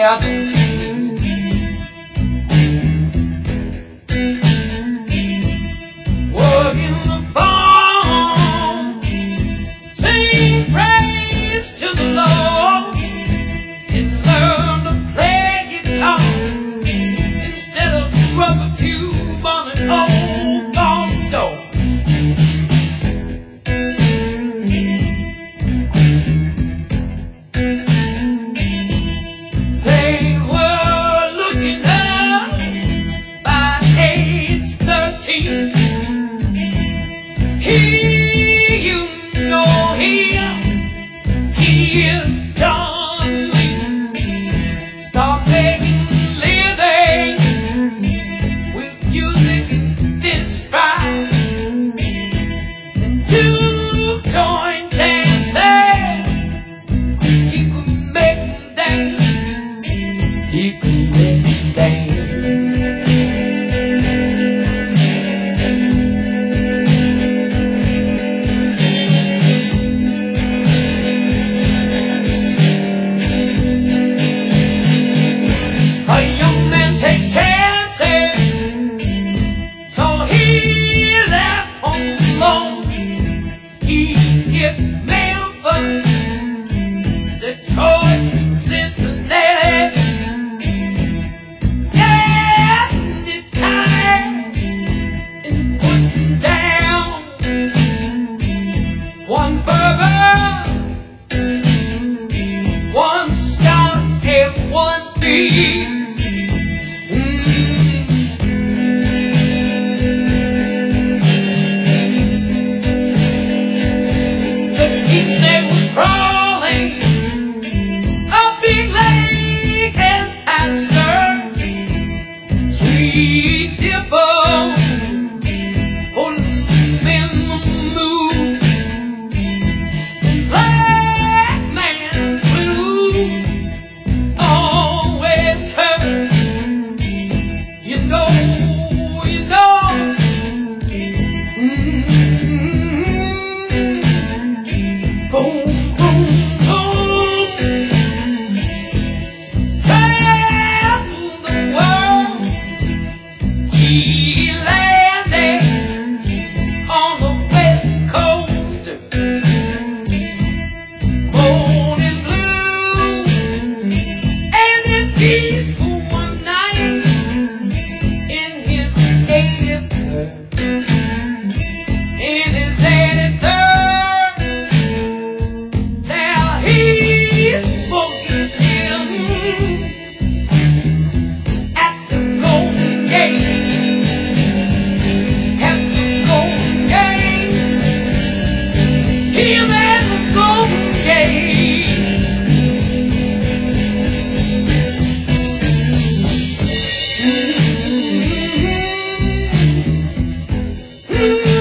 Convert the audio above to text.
17. Working the farm, sing praise to the Lord, and learn to play guitar instead of rubber tube on an old barn door. They were looking up by age 13. He is John Lee. Start making living with music and this pride. And to join dancing, he could make them dance. He could make them dance. Detroit, Cincinnati, yeah, and time in putting down one burger, one scotch, and one beer. The Kingston was crawling a big lake and Tanster, Sweet Dipper, holding in the moon. Black man blues always hurt. You know. Boom, boom, boom. Travel the world. He landed on the west coast. Born in blue and in peace for one night in his 83rd. In his 83rd, now he's smoking Jim at the Golden Gate. At the Golden Gate, him at the Golden Gate. Mm-hmm.